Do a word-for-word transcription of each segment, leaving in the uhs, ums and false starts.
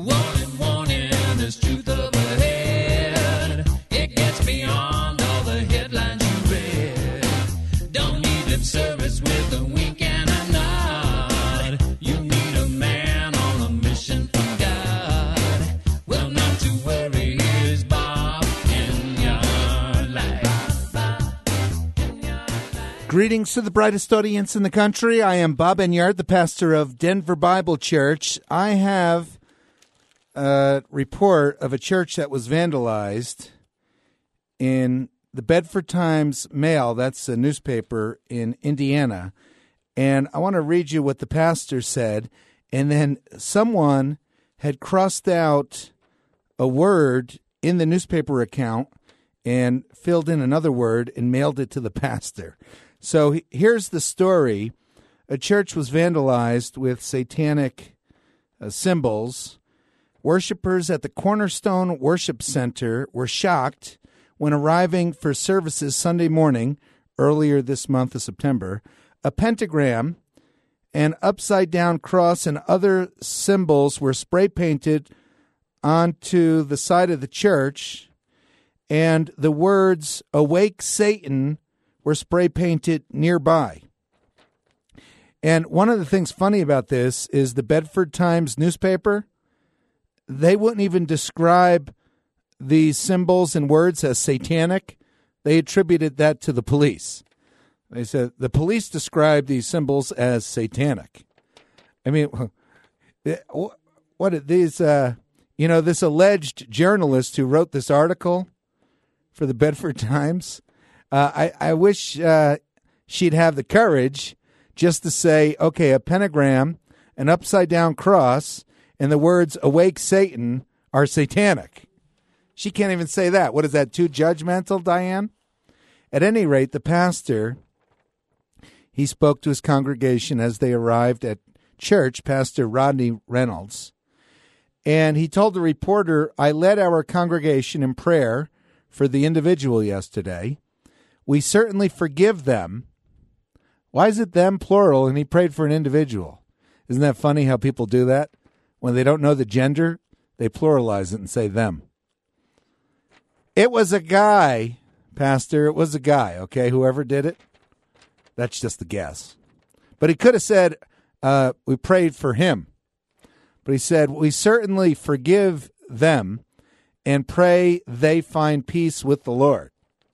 Warning, warning, there's truth up ahead. It gets beyond all the headlines you read. Don't need lip service with a wink and a nod. You need a man on a mission from God. Well, not to worry, here's Bob in your life. Greetings to the brightest audience in the country. I am Bob Enyart, the pastor of Denver Bible Church. I have a report of a church that was vandalized in the Bedford Times-Mail. That's a newspaper in Indiana. And I want to read you what the pastor said. And then someone had crossed out a word in the newspaper account and filled in another word and mailed it to the pastor. So here's the story. A church was vandalized with satanic uh, symbols. Worshippers at the Cornerstone Worship Center were shocked when arriving for services Sunday morning, earlier this month of September. A pentagram, an upside-down cross, and other symbols were spray-painted onto the side of the church, and the words, "Awake Satan," were spray-painted nearby. And one of the things funny about this is the Bedford Times newspaper, they wouldn't even describe these symbols and words as satanic. They attributed that to the police. They said the police described these symbols as satanic. I mean, what are these, uh, you know, this alleged journalist who wrote this article for the Bedford Times, uh, I, I wish uh, she'd have the courage just to say, okay, a pentagram, an upside-down cross, and the words "Awake Satan" are satanic. She can't even say that. What is that, too judgmental, Diane? At any rate, the pastor, he spoke to his congregation as they arrived at church, Pastor Rodney Reynolds, and he told the reporter, "I led our congregation in prayer for the individual yesterday. We certainly forgive them." Why is it them, plural, and he prayed for an individual? Isn't that funny how people do that? When they don't know the gender, they pluralize it and say them. It was a guy, Pastor. It was a guy, okay, whoever did it. That's just a guess. But he could have said, uh, we prayed for him. But he said, we certainly forgive them and pray they find peace with the Lord.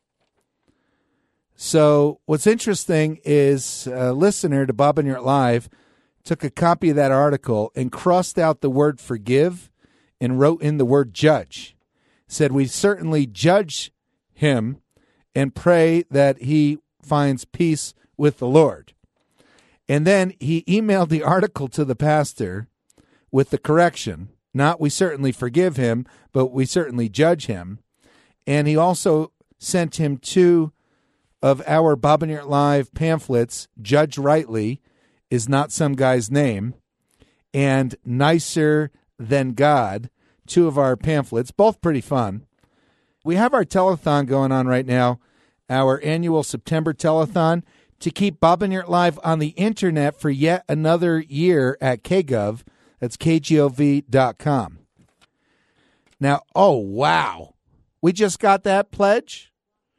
So what's interesting is a listener to Bob Enyart Live took a copy of that article and crossed out the word forgive and wrote in the word judge. Said, we certainly judge him and pray that he finds peace with the Lord. And then he emailed the article to the pastor with the correction. Not we certainly forgive him, but we certainly judge him. And he also sent him two of our Bob Enyart Live pamphlets, Judge Rightly is not some guy's name, and Nicer Than God, two of our pamphlets, both pretty fun. We have our telethon going on right now, our annual September telethon, to keep Bob Enyart Live on the internet for yet another year at K Gov. That's K G O V dot com. Now, oh, wow. We just got that pledge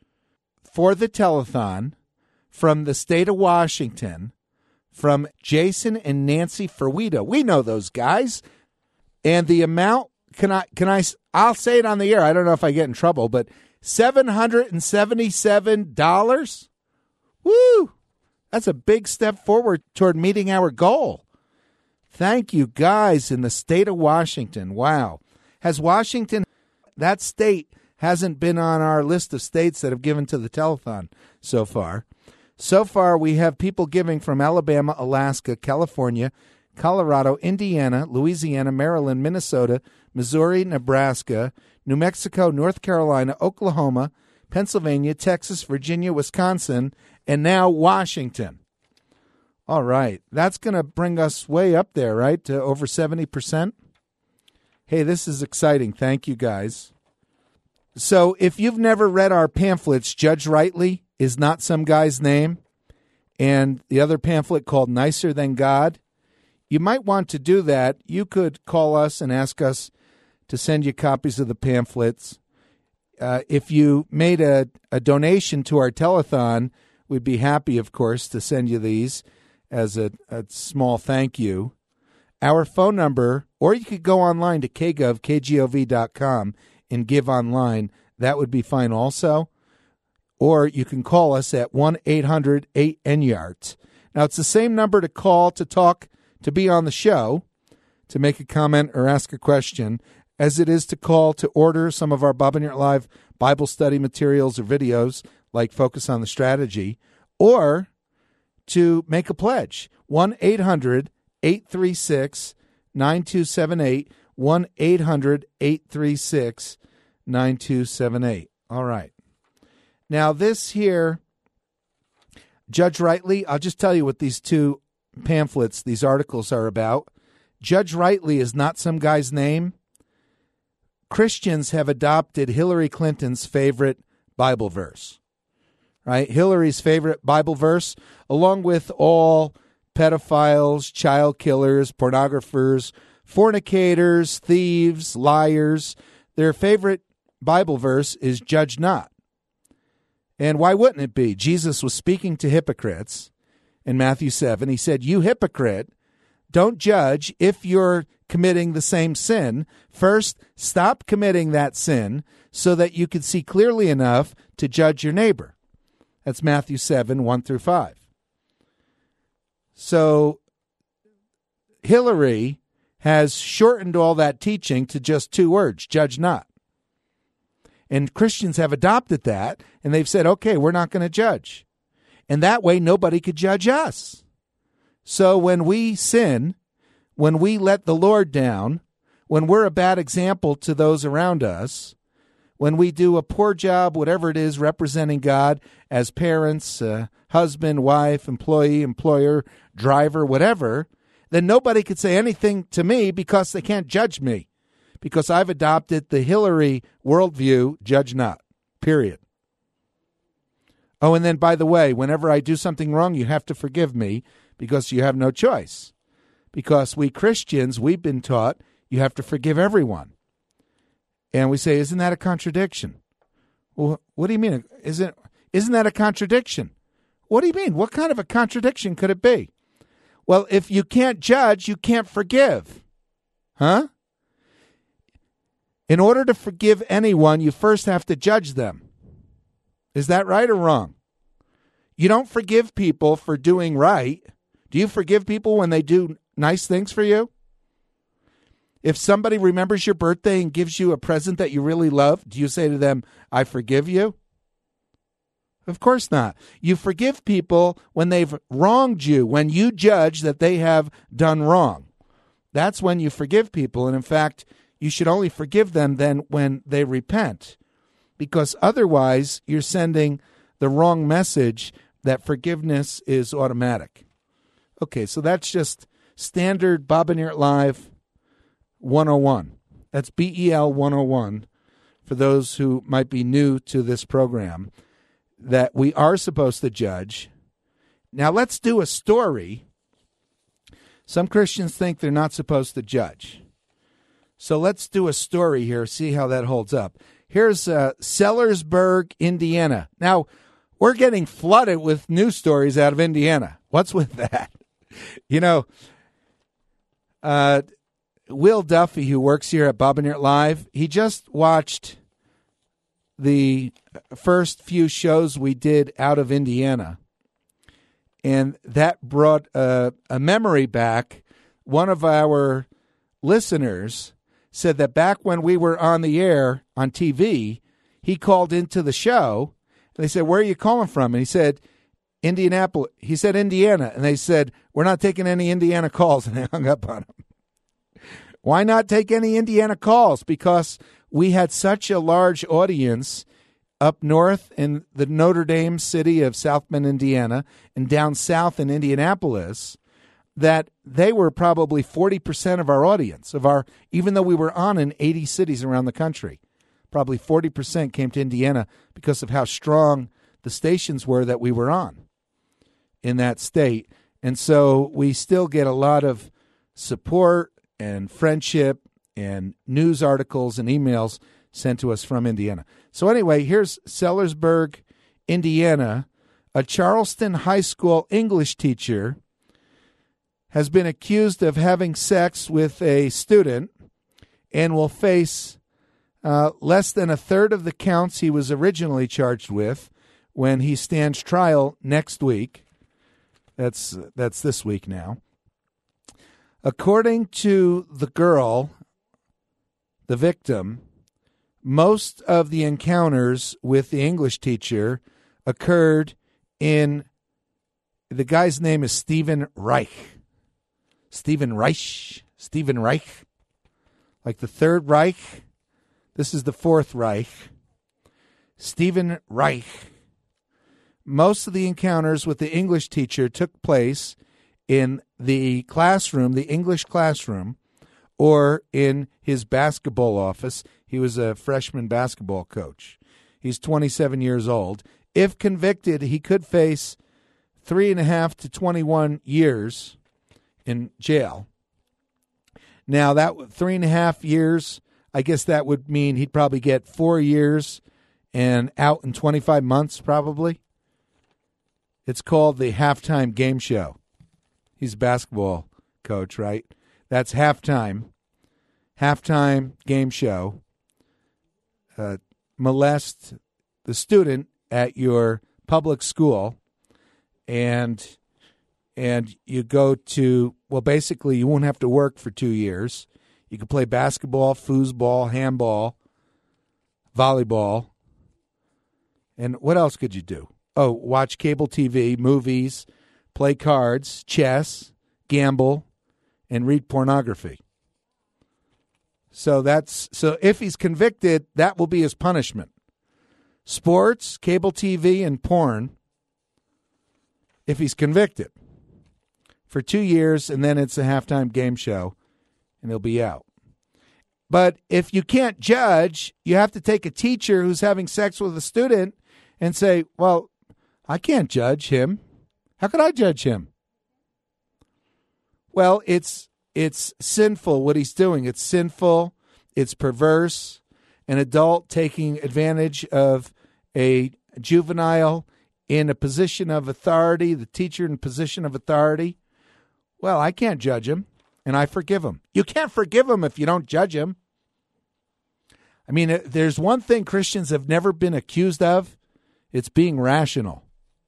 for the telethon from the state of Washington, from Jason and Nancy Ferwita. We know those guys. And the amount, can I, can I, I'll say it on the air. I don't know if I get in trouble, but seven hundred seventy-seven dollars. Woo! That's a big step forward toward meeting our goal. Thank you, guys, in the state of Washington. Wow. Has Washington, that state, hasn't been on our list of states that have given to the telethon so far. So far, we have people giving from Alabama, Alaska, California, Colorado, Indiana, Louisiana, Maryland, Minnesota, Missouri, Nebraska, New Mexico, North Carolina, Oklahoma, Pennsylvania, Texas, Virginia, Wisconsin, and now Washington. All right. That's going to bring us way up there, right, to over seventy percent? Hey, this is exciting. Thank you, guys. So if you've never read our pamphlets, Judge Rightly is not some guy's name, and the other pamphlet called Nicer Than God, you might want to do that. You could call us and ask us to send you copies of the pamphlets. Uh, if you made a, a donation to our telethon, we'd be happy, of course, to send you these as a, a small thank you. Our phone number, or you could go online to k gov, k g o v dot com and give online. That would be fine also. Or you can call us at one eight hundred eight N Y A R T. Now, it's the same number to call to talk, to be on the show, to make a comment or ask a question, as it is to call to order some of our Bob and Yurt Live Bible study materials or videos, like Focus on the Strategy, or to make a pledge. one eight hundred eight three six nine two seven eight, one eight hundred eight three six nine two seven eight. All right. Now, this here, Judge Rightly, I'll just tell you what these two pamphlets, these articles are about. Judge Rightly is not some guy's name. Christians have adopted Hillary Clinton's favorite Bible verse, right? Hillary's favorite Bible verse, along with all pedophiles, child killers, pornographers, fornicators, thieves, liars. Their favorite Bible verse is judge not. And why wouldn't it be? Jesus was speaking to hypocrites in Matthew seven. He said, you hypocrite, don't judge if you're committing the same sin. First, stop committing that sin so that you can see clearly enough to judge your neighbor. That's Matthew seven, one through five. So Hillary has shortened all that teaching to just two words, judge not. And Christians have adopted that, and they've said, okay, we're not going to judge. And that way, nobody could judge us. So when we sin, when we let the Lord down, when we're a bad example to those around us, when we do a poor job, whatever it is, representing God as parents, uh, husband, wife, employee, employer, driver, whatever, then nobody could say anything to me because they can't judge me. Because I've adopted the Hillary worldview, judge not, period. Oh, and then, by the way, whenever I do something wrong, you have to forgive me because you have no choice. Because we Christians, we've been taught you have to forgive everyone. And we say, isn't that a contradiction? Well, what do you mean? Isn't, isn't that a contradiction? What do you mean? What kind of a contradiction could it be? Well, if you can't judge, you can't forgive. Huh? In order to forgive anyone, you first have to judge them. Is that right or wrong? You don't forgive people for doing right. Do you forgive people when they do nice things for you? If somebody remembers your birthday and gives you a present that you really love, do you say to them, I forgive you? Of course not. You forgive people when they've wronged you, when you judge that they have done wrong. That's when you forgive people. And in fact, you should only forgive them then when they repent, because otherwise you're sending the wrong message that forgiveness is automatic. Okay, so that's just standard Bob and Yurt Live one oh one. That's B E L one oh one for those who might be new to this program, that we are supposed to judge. Now let's do a story. Some Christians think they're not supposed to judge. So let's do a story here, see how that holds up. Here's uh, Sellersburg, Indiana. Now, we're getting flooded with news stories out of Indiana. What's with that? You know, uh, Will Duffy, who works here at Bob and Yurt Live, he just watched the first few shows we did out of Indiana. And that brought uh, a memory back. One of our listeners said that back when we were on the air on T V, he called into the show, and they said, where are you calling from? And he said, Indianapolis. He said, Indiana. And they said, we're not taking any Indiana calls, and they hung up on him. Why not take any Indiana calls? Because we had such a large audience up north in the Notre Dame city of South Bend, Indiana, and down south in Indianapolis, that they were probably forty percent of our audience, of our, even though we were on in eighty cities around the country. Probably forty percent came to Indiana because of how strong the stations were that we were on in that state. And so we still get a lot of support and friendship and news articles and emails sent to us from Indiana. So anyway, here's Sellersburg, Indiana. A Charleston High School English teacher has been accused of having sex with a student and will face uh, less than a third of the counts he was originally charged with when he stands trial next week. That's that's this week now. According to the girl, the victim, most of the encounters with the English teacher occurred in, the guy's name is Stephen Reich. Stephen Reich. Stephen Reich. Like the Third Reich. This is the Fourth Reich. Stephen Reich. Most of the encounters with the English teacher took place in the classroom, the English classroom, or in his basketball office. He was a freshman basketball coach. He's twenty-seven years old. If convicted, he could face three and a half to twenty-one years in jail. Now, that three and a half years, I guess that would mean he'd probably get four years and out in twenty-five months, probably. It's called the halftime game show. He's a basketball coach, right? That's halftime. Halftime game show. Uh, molest the student at your public school, and and you go to, well, basically you won't have to work for two years. You can play basketball, foosball, handball, volleyball, and what else could you do? Oh, watch cable T V, movies, play cards, chess, gamble, and read pornography. So that's so if he's convicted, that will be his punishment. Sports, cable T V, and porn, if he's convicted, for two years, and then it's a halftime game show, and he'll be out. But if you can't judge, you have to take a teacher who's having sex with a student and say, well, I can't judge him. How could I judge him? Well, it's it's sinful what he's doing. It's sinful. It's perverse. An adult taking advantage of a juvenile in a position of authority, the teacher in a position of authority. Well, I can't judge him, and I forgive him. You can't forgive him if you don't judge him. I mean, there's one thing Christians have never been accused of. It's being rational.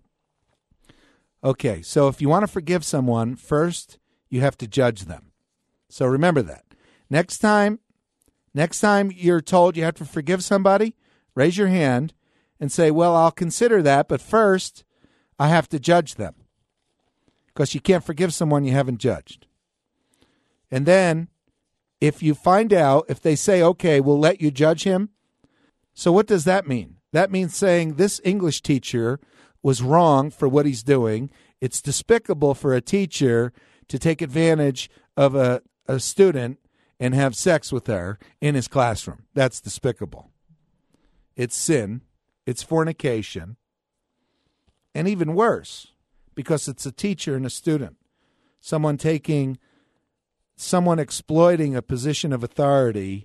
Okay, so if you want to forgive someone, first you have to judge them. So remember that. Next time, next time you're told you have to forgive somebody, raise your hand and say, well, I'll consider that, but first I have to judge them. Because you can't forgive someone you haven't judged. And then if you find out, if they say, okay, we'll let you judge him. So what does that mean? That means saying this English teacher was wrong for what he's doing. It's despicable for a teacher to take advantage of a, a student and have sex with her in his classroom. That's despicable. It's sin. It's fornication. And even worse, because it's a teacher and a student. Someone taking, someone exploiting a position of authority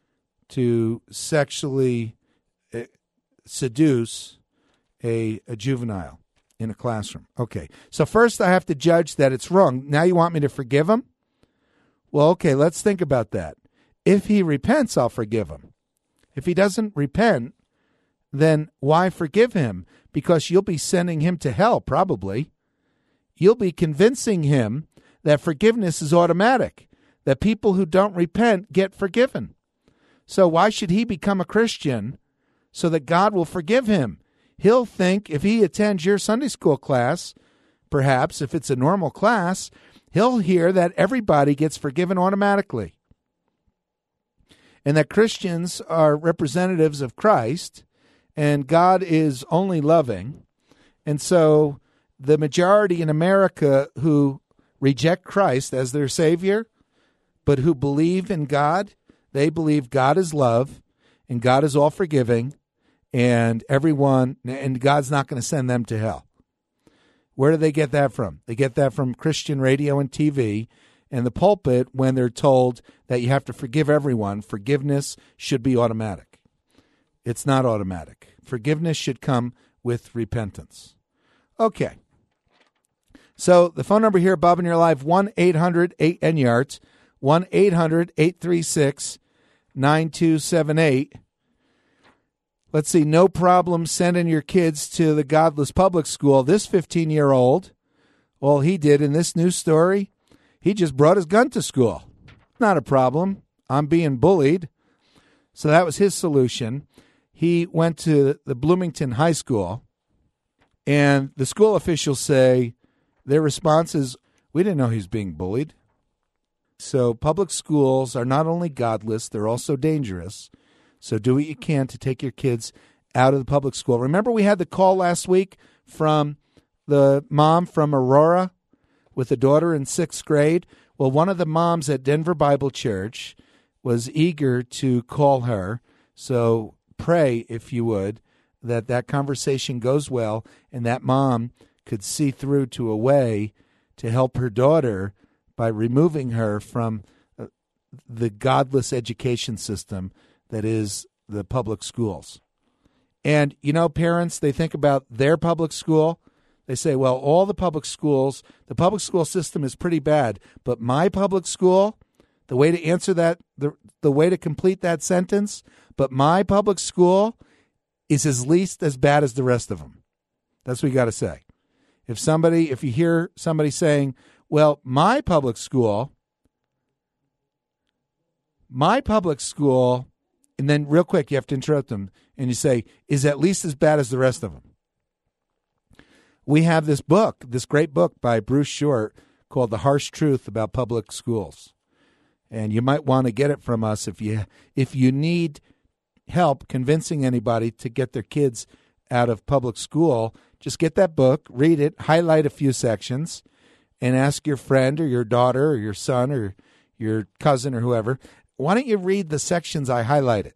to sexually seduce a, a juvenile in a classroom. Okay, so first I have to judge that it's wrong. Now you want me to forgive him? Well, okay, let's think about that. If he repents, I'll forgive him. If he doesn't repent, then why forgive him? Because you'll be sending him to hell, probably. You'll be convincing him that forgiveness is automatic, that people who don't repent get forgiven. So why should he become a Christian so that God will forgive him? He'll think if he attends your Sunday school class, perhaps if it's a normal class, he'll hear that everybody gets forgiven automatically and that Christians are representatives of Christ and God is only loving. And so the majority in America who reject Christ as their Savior, but who believe in God, they believe God is love and God is all forgiving and everyone, and God's not going to send them to hell. Where do they get that from? They get that from Christian radio and T V and the pulpit when they're told that you have to forgive everyone. Forgiveness should be automatic. It's not automatic. Forgiveness should come with repentance. Okay. So the phone number here, Bob and You're Live, one eight hundred eight N Y A R T, one eight hundred eight three six nine two seven eight. Let's see, no problem sending your kids to the godless public school. This fifteen-year-old, all he did in this news story, he just brought his gun to school. Not a problem. I'm being bullied. So that was his solution. He went to the Bloomington High School, and the school officials say their response is, we didn't know he was being bullied. So public schools are not only godless, they're also dangerous. So do what you can to take your kids out of the public school. Remember we had the call last week from the mom from Aurora with a daughter in sixth grade? Well, one of the moms at Denver Bible Church was eager to call her. So pray, if you would, that that conversation goes well and that mom could see through to a way to help her daughter by removing her from the godless education system that is the public schools. And, you know, parents, they think about their public school. They say, well, all the public schools, the public school system is pretty bad, but my public school, the way to answer that, the, the way to complete that sentence, but my public school is at least as bad as the rest of them. That's what you got to say. If somebody, if you hear somebody saying, well, my public school, my public school, and then real quick, you have to interrupt them, and you say, is at least as bad as the rest of them. We have this book, this great book by Bruce Short called The Harsh Truth About Public Schools. And you might want to get it from us if you if you need help convincing anybody to get their kids out of public school. Just get that book, read it, highlight a few sections, and ask your friend or your daughter or your son or your cousin or whoever, why don't you read the sections I highlighted?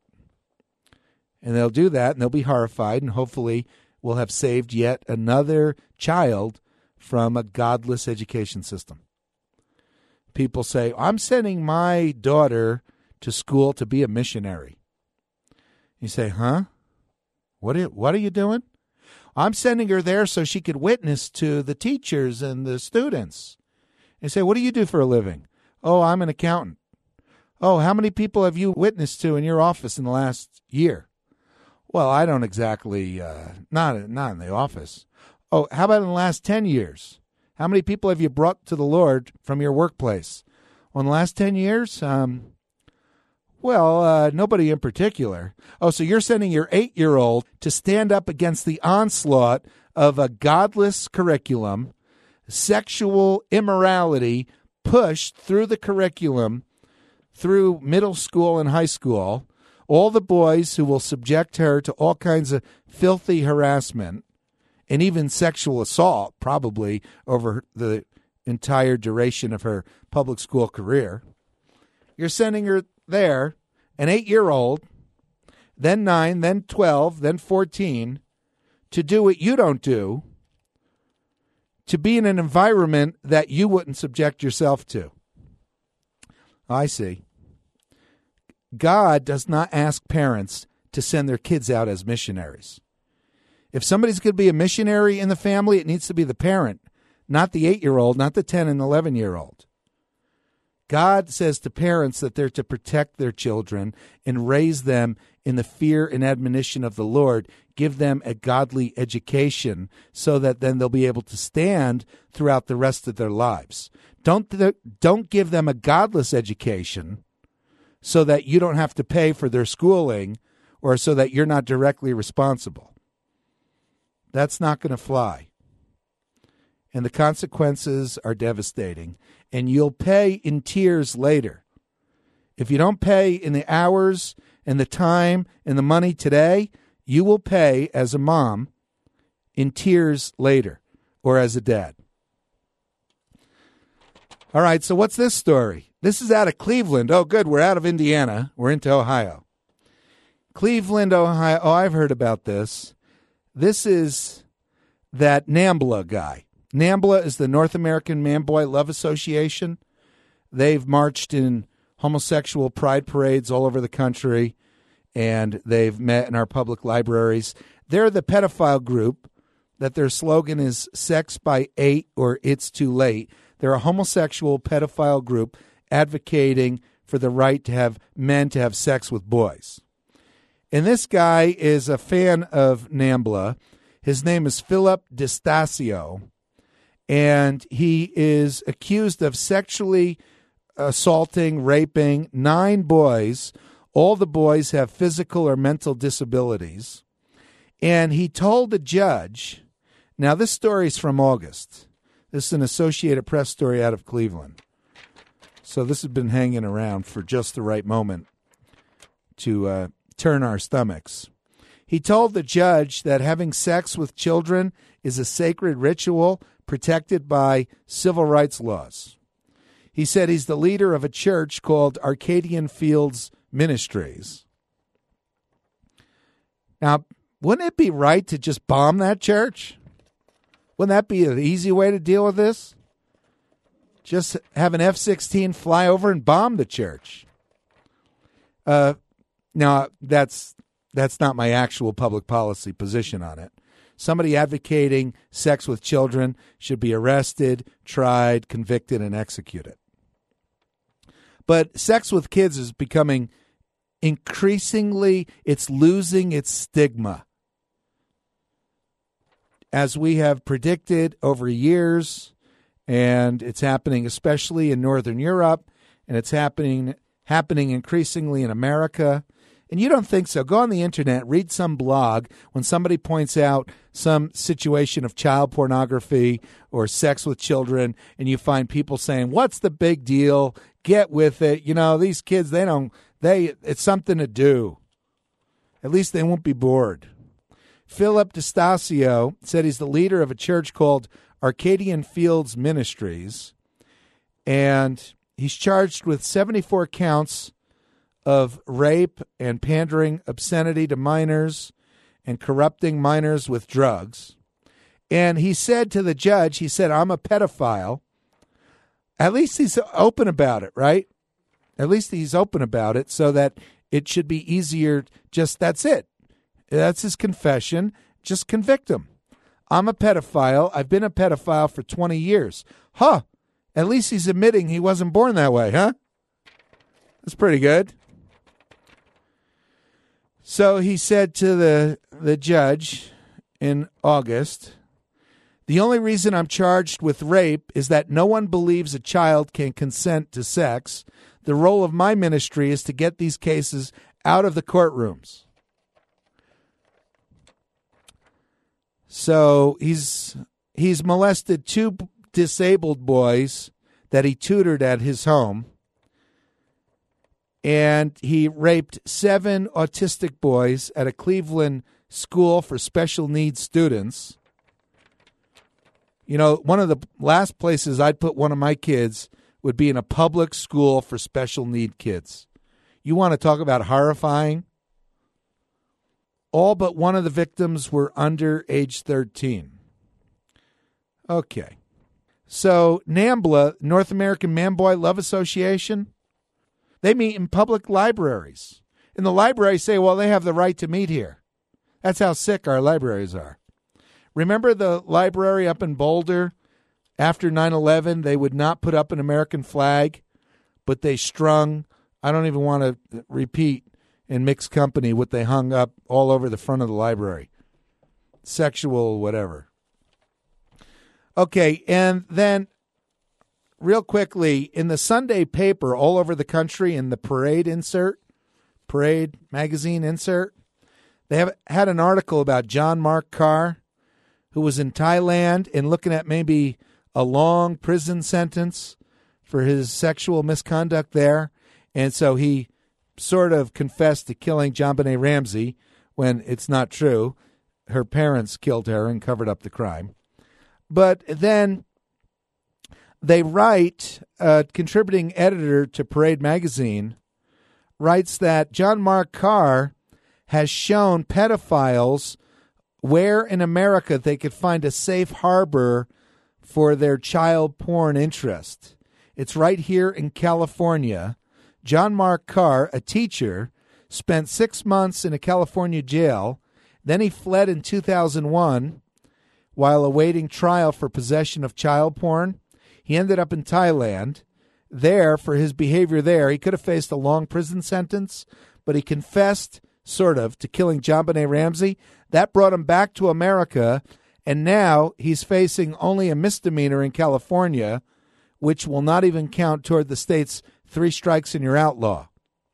And they'll do that, and they'll be horrified, and hopefully we'll have saved yet another child from a godless education system. People say, I'm sending my daughter to school to be a missionary. You say, huh? What are, what are you doing? I'm sending her there so she could witness to the teachers and the students. You say, what do you do for a living? Oh, I'm an accountant. Oh, how many people have you witnessed to in your office in the last year? Well, I don't exactly, uh, not, not in the office. Oh, how about in the last ten years? How many people have you brought to the Lord from your workplace? Well, in the last ten years, um, well, uh, nobody in particular. Oh, so you're sending your eight-year-old to stand up against the onslaught of a godless curriculum, sexual immorality pushed through the curriculum, through middle school and high school, all the boys who will subject her to all kinds of filthy harassment and even sexual assault, probably over the entire duration of her public school career. You're sending her there, an eight-year-old, then nine, then twelve, then fourteen, to do what you don't do, to be in an environment that you wouldn't subject yourself to. I see. God does not ask parents to send their kids out as missionaries. If somebody's going to be a missionary in the family, it needs to be the parent, not the eight-year-old, not the ten and eleven-year-old. God says to parents that they're to protect their children and raise them in the fear and admonition of the Lord, give them a godly education so that then they'll be able to stand throughout the rest of their lives. Don't, don't give them a godless education so that you don't have to pay for their schooling or so that you're not directly responsible. That's not going to fly. And the consequences are devastating. And you'll pay in tears later. If you don't pay in the hours and the time and the money today, you will pay as a mom in tears later or as a dad. All right, so what's this story? This is out of Cleveland. Oh, good, we're out of Indiana. We're into Ohio. Cleveland, Ohio. Oh, I've heard about this. This is that NAMBLA guy. NAMBLA is the North American Man-Boy Love Association. they've marched in homosexual pride parades all over the country, and they've met in our public libraries. They're the pedophile group that their slogan is sex by eight or it's too late. They're a homosexual pedophile group advocating for the right to have men to have sex with boys. And this guy is a fan of NAMBLA. His name is Philip DeStasio, and he is accused of sexually assaulting, raping nine boys. All the boys have physical or mental disabilities. And he told the judge, now this story is from August. This is an Associated Press story out of Cleveland. So this has been hanging around for just the right moment to uh, turn our stomachs. He told the judge that having sex with children is a sacred ritual protected by civil rights laws. He said he's the leader of a church called Arcadian Fields Ministries. Now, wouldn't it be right to just bomb that church? Wouldn't that be an easy way to deal with this? Just have an F sixteen fly over and bomb the church. Uh, now, that's that's not my actual public policy position on it. Somebody advocating sex with children should be arrested, tried, convicted, and executed. But sex with kids is becoming increasingly, it's losing its stigma. As we have predicted over years, and it's happening especially in Northern Europe, and it's happening happening increasingly in America. And you don't think so. Go on the internet, read some blog when somebody points out some situation of child pornography or sex with children, and you find people saying, what's the big deal? Get with it. You know, these kids, they don't, they, it's something to do. At least they won't be bored. Philip DeStasio said he's the leader of a church called Arcadian Fields Ministries, and he's charged with seventy-four counts of rape and pandering obscenity to minors and corrupting minors with drugs. And he said to the judge, he said, I'm a pedophile. At least he's open about it, right? At least he's open about it so that it should be easier. Just that's it. That's his confession. Just convict him. I'm a pedophile. I've been a pedophile for twenty years. Huh. At least he's admitting he wasn't born that way, huh? That's pretty good. So he said to the, the judge in August, the only reason I'm charged with rape is that no one believes a child can consent to sex. The role of my ministry is to get these cases out of the courtrooms. So he's he's molested two disabled boys that he tutored at his home. And he raped seven autistic boys at a Cleveland school for special needs students. You know, one of the last places I'd put one of my kids would be in a public school for special need kids. You want to talk about horrifying? All but one of the victims were under age thirteen. Okay. So NAMBLA, North American Man-Boy Love Association, they meet in public libraries. And the libraries say, well, they have the right to meet here. That's how sick our libraries are. Remember the library up in Boulder? After nine eleven, they would not put up an American flag, but they strung, I don't even want to repeat in mixed company what they hung up all over the front of the library. Sexual whatever. Okay, and then real quickly, in the Sunday paper all over the country, in the Parade insert, Parade magazine insert, they have had an article about John Mark Carr, who was in Thailand and looking at maybe a long prison sentence for his sexual misconduct there. And so he sort of confessed to killing JonBenet Ramsey when it's not true. Her parents killed her and covered up the crime. But then they write, a contributing editor to Parade magazine writes that John Mark Carr has shown pedophiles where in America they could find a safe harbor for their child porn interest. It's right here in California. John Mark Carr, a teacher, spent six months in a California jail. Then he fled in two thousand one while awaiting trial for possession of child porn. He ended up in Thailand. There, for his behavior there, he could have faced a long prison sentence, but he confessed, sort of, to killing JonBenet Ramsey. That brought him back to America, and now he's facing only a misdemeanor in California, which will not even count toward the state's three strikes and you're outlaw.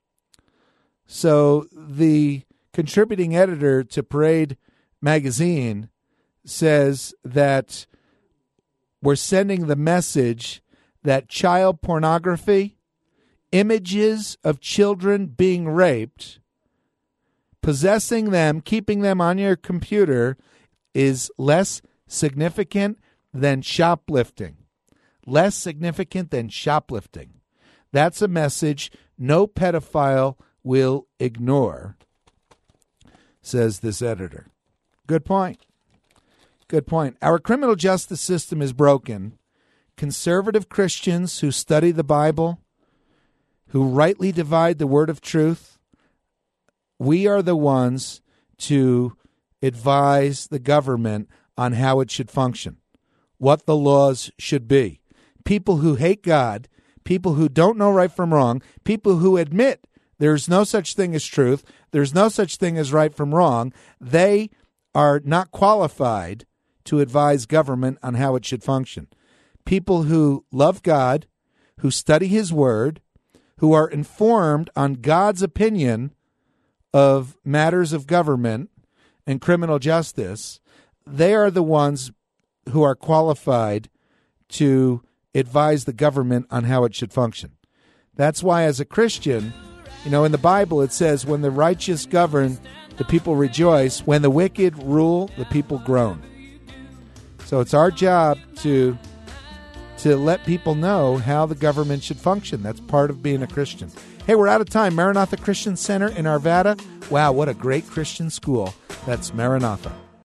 So the contributing editor to Parade magazine says that we're sending the message that child pornography, images of children being raped, possessing them, keeping them on your computer is less significant than shoplifting. Less significant than shoplifting. That's a message no pedophile will ignore, says this editor. Good point. Good point. Our criminal justice system is broken. Conservative Christians who study the Bible, who rightly divide the word of truth, we are the ones to advise the government on how it should function, what the laws should be. People who hate God, people who don't know right from wrong, people who admit there's no such thing as truth, there's no such thing as right from wrong, they are not qualified to advise government on how it should function. People who love God, who study his word, who are informed on God's opinion of matters of government and criminal justice, they are the ones who are qualified to advise the government on how it should function. That's why as a Christian, you know, in the Bible it says, when the righteous govern, the people rejoice. When the wicked rule, the people groan. So it's our job to to let people know how the government should function. That's part of being a Christian. Hey, we're out of time. Maranatha Christian Center in Arvada. Wow, what a great Christian school. That's Maranatha.